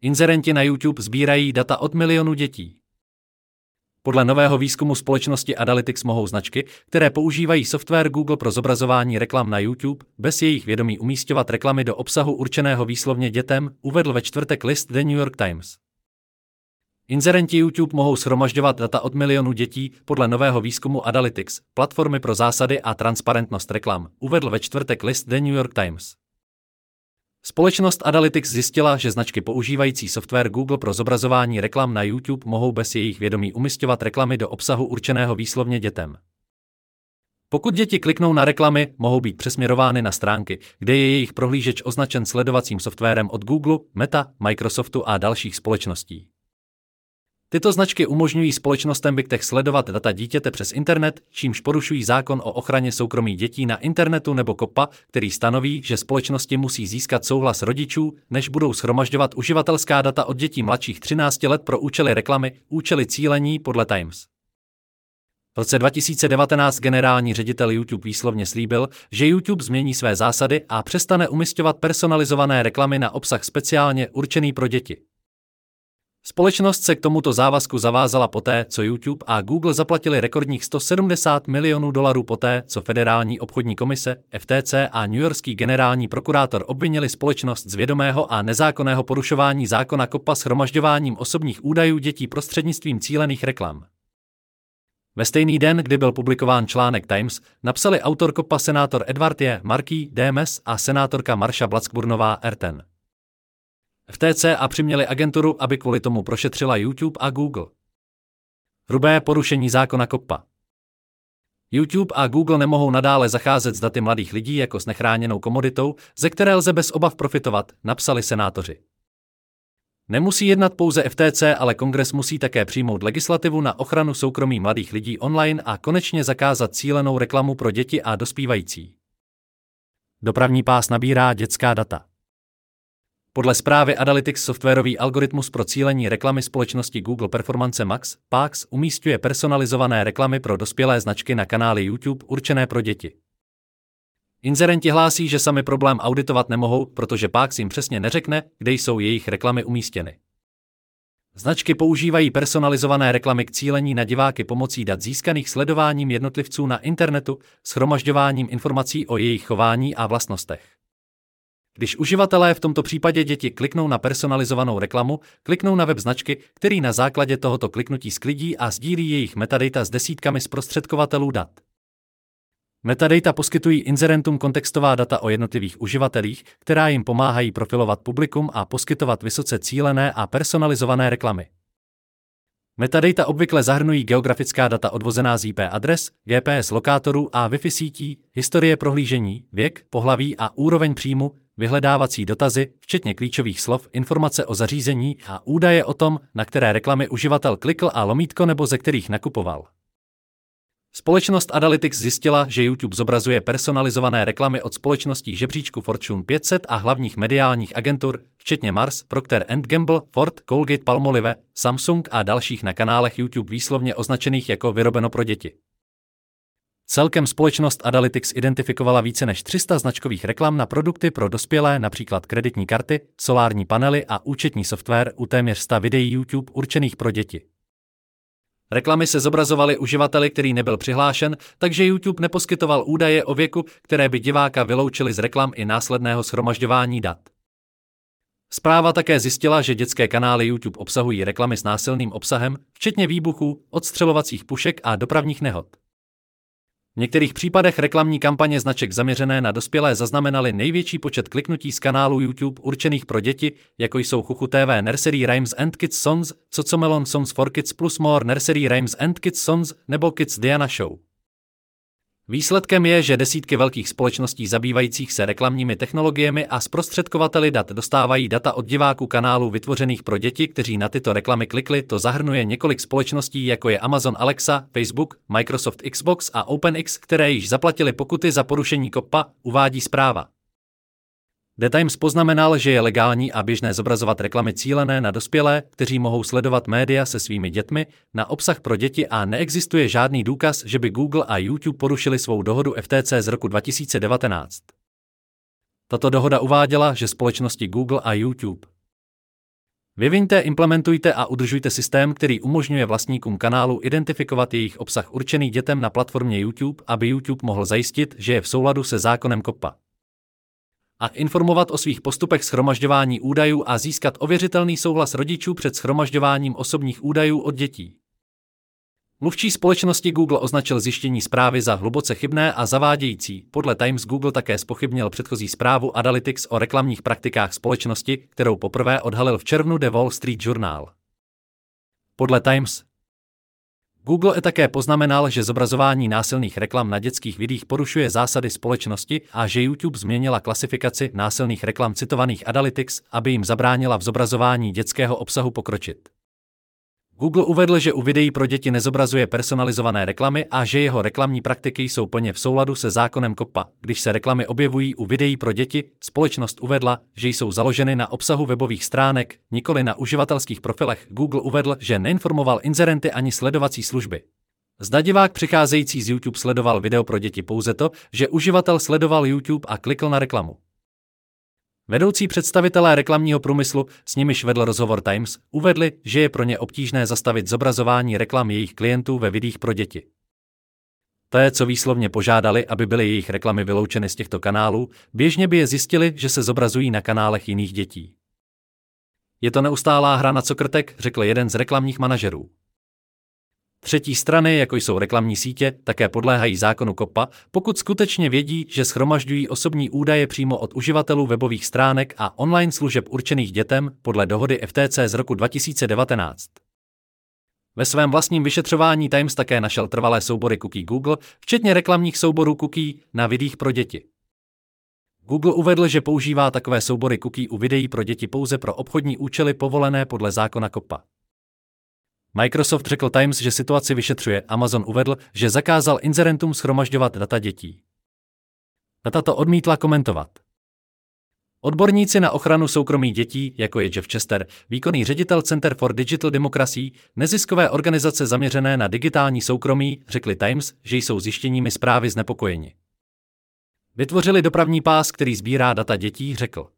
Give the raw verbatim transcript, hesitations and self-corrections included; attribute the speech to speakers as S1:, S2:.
S1: Inzerenti na YouTube sbírají data od milionů dětí. Podle nového výzkumu společnosti Adalytics mohou značky, které používají software Google pro zobrazování reklam na YouTube, bez jejich vědomí umísťovat reklamy do obsahu určeného výslovně dětem, uvedl ve čtvrtek list The New York Times. Inzerenti YouTube mohou shromažďovat data od milionů dětí podle nového výzkumu Adalytics, platformy pro zásady a transparentnost reklam, uvedl ve čtvrtek list The New York Times. Společnost Adalytics zjistila, že značky používající software Google pro zobrazování reklam na YouTube mohou bez jejich vědomí umísťovat reklamy do obsahu určeného výslovně dětem. Pokud děti kliknou na reklamy, mohou být přesměrovány na stránky, kde je jejich prohlížeč označen sledovacím softwarem od Google, Meta, Microsoftu a dalších společností. Tyto značky umožňují společnostem Big Tech sledovat data dítěte přes internet, čímž porušují zákon o ochraně soukromí dětí na internetu nebo COPPA, který stanoví, že společnosti musí získat souhlas rodičů, než budou shromažďovat uživatelská data od dětí mladších třinácti let pro účely reklamy, účely cílení podle Times. V roce dva tisíce devatenáct generální ředitel YouTube výslovně slíbil, že YouTube změní své zásady a přestane umisťovat personalizované reklamy na obsah speciálně určený pro děti. Společnost se k tomuto závazku zavázala poté, co YouTube a Google zaplatili rekordních sto sedmdesát milionů dolarů poté, co Federální obchodní komise, F T C a newyorský generální prokurátor obvinili společnost z vědomého a nezákonného porušování zákona COPPA shromažďováním osobních údajů dětí prostřednictvím cílených reklam. Ve stejný den, kdy byl publikován článek Times, napsali autor COPPA senátor Edward J. Markey, D M S a senátorka Marsha Blackburnová R ten. F T C a přiměli agenturu, aby kvůli tomu prošetřila YouTube a Google. Hrubé porušení zákona COPPA. YouTube a Google nemohou nadále zacházet s daty mladých lidí jako s nechráněnou komoditou, ze které lze bez obav profitovat, napsali senátoři. Nemusí jednat pouze F T C, ale Kongres musí také přijmout legislativu na ochranu soukromí mladých lidí online a konečně zakázat cílenou reklamu pro děti a dospívající. Dopravní pás nabírá dětská data. Podle zprávy Adalytics softwarový algoritmus pro cílení reklamy společnosti Google Performance Max, P A X, umísťuje personalizované reklamy pro dospělé značky na kanály YouTube určené pro děti. Inzerenti hlásí, že sami problém auditovat nemohou, protože P A X jim přesně neřekne, kde jsou jejich reklamy umístěny. Značky používají personalizované reklamy k cílení na diváky pomocí dat získaných sledováním jednotlivců na internetu, shromažďováním informací o jejich chování a vlastnostech. Když uživatelé, v tomto případě děti, kliknou na personalizovanou reklamu, kliknou na web značky, který na základě tohoto kliknutí sklidí a sdílí jejich metadata s desítkami zprostředkovatelů dat. Metadata poskytují inzerentům kontextová data o jednotlivých uživatelích, která jim pomáhají profilovat publikum a poskytovat vysoce cílené a personalizované reklamy. Metadata obvykle zahrnují geografická data odvozená z I P adres, G P S lokátorů a Wi-Fi sítí, historie prohlížení, věk, pohlaví a úroveň příjmu, vyhledávací dotazy, včetně klíčových slov, informace o zařízení a údaje o tom, na které reklamy uživatel klikl a lomítko nebo ze kterých nakupoval. Společnost Adalytics zjistila, že YouTube zobrazuje personalizované reklamy od společností žebříčku Fortune pět set a hlavních mediálních agentur, včetně Mars, Procter and Gamble, Ford, Colgate-Palmolive, Samsung a dalších na kanálech YouTube výslovně označených jako vyrobeno pro děti. Celkem společnost Adalytics identifikovala více než tři sta značkových reklam na produkty pro dospělé, například kreditní karty, solární panely a účetní software u téměř sta videí YouTube určených pro děti. Reklamy se zobrazovaly uživateli, který nebyl přihlášen, takže YouTube neposkytoval údaje o věku, které by diváka vyloučily z reklam i následného shromažďování dat. Zpráva také zjistila, že dětské kanály YouTube obsahují reklamy s násilným obsahem, včetně výbuchů, odstřelovacích pušek a dopravních nehod. V některých případech reklamní kampaně značek zaměřené na dospělé zaznamenaly největší počet kliknutí z kanálů YouTube určených pro děti, jako jsou Chuchu T V Nursery Rhymes and Kids Songs, Cocomelon Songs for Kids plus More Nursery Rhymes and Kids Songs nebo Kids Diana Show. Výsledkem je, že desítky velkých společností zabývajících se reklamními technologiemi a zprostředkovateli dat dostávají data od diváků kanálů vytvořených pro děti, kteří na tyto reklamy klikli. To zahrnuje několik společností, jako je Amazon Alexa, Facebook, Microsoft Xbox a OpenX, které již zaplatili pokuty za porušení COPPA, uvádí zpráva. The Times poznamenal, že je legální a běžné zobrazovat reklamy cílené na dospělé, kteří mohou sledovat média se svými dětmi, na obsah pro děti a neexistuje žádný důkaz, že by Google a YouTube porušili svou dohodu F T C z roku dva tisíce devatenáct. Tato dohoda uváděla, že společnosti Google a YouTube Vyviňte, implementujte a udržujte systém, který umožňuje vlastníkům kanálu identifikovat jejich obsah určený dětem na platformě YouTube, aby YouTube mohl zajistit, že je v souladu se zákonem COPPA. A informovat o svých postupech shromažďování údajů a získat ověřitelný souhlas rodičů před shromažďováním osobních údajů od dětí. Mluvčí společnosti Google označil zjištění zprávy za hluboce chybné a zavádějící. Podle Times Google také zpochybnil předchozí zprávu Adalytics o reklamních praktikách společnosti, kterou poprvé odhalil v červnu The Wall Street Journal. Podle Times Google také poznamenal, že zobrazování násilných reklam na dětských videích porušuje zásady společnosti a že YouTube změnila klasifikaci násilných reklam citovaných Adalytics, aby jim zabránila v zobrazování dětského obsahu pokročit. Google uvedl, že u videí pro děti nezobrazuje personalizované reklamy a že jeho reklamní praktiky jsou plně v souladu se zákonem COPPA. Když se reklamy objevují u videí pro děti, společnost uvedla, že jsou založeny na obsahu webových stránek, nikoli na uživatelských profilech. Google uvedl, že neinformoval inzerenty ani sledovací služby. Zda divák přicházející z YouTube sledoval video pro děti pouze to, že uživatel sledoval YouTube a klikl na reklamu. Vedoucí představitelé reklamního průmyslu, s nimiž vedl rozhovor Times, uvedli, že je pro ně obtížné zastavit zobrazování reklam jejich klientů ve videích pro děti. To je, co výslovně požádali, aby byly jejich reklamy vyloučeny z těchto kanálů, běžně by je zjistili, že se zobrazují na kanálech jiných dětí. Je to neustálá hra na cokrtek, řekl jeden z reklamních manažerů. Třetí strany, jako jsou reklamní sítě, také podléhají zákonu COPPA, pokud skutečně vědí, že shromažďují osobní údaje přímo od uživatelů webových stránek a online služeb určených dětem podle dohody F T C z roku dva tisíce devatenáct. Ve svém vlastním vyšetřování Times také našel trvalé soubory cookie Google, včetně reklamních souborů cookie na videích pro děti. Google uvedl, že používá takové soubory cookie u videí pro děti pouze pro obchodní účely povolené podle zákona COPPA. Microsoft řekl Times, že situaci vyšetřuje. Amazon uvedl, že zakázal inzerentům shromažďovat data dětí. Data to odmítla komentovat. Odborníci na ochranu soukromí dětí, jako je Jeff Chester, výkonný ředitel Center for Digital Democracy, neziskové organizace zaměřené na digitální soukromí, řekli Times, že jsou zjištěními zprávy znepokojeni. Vytvořili dopravní pás, který sbírá data dětí, řekl.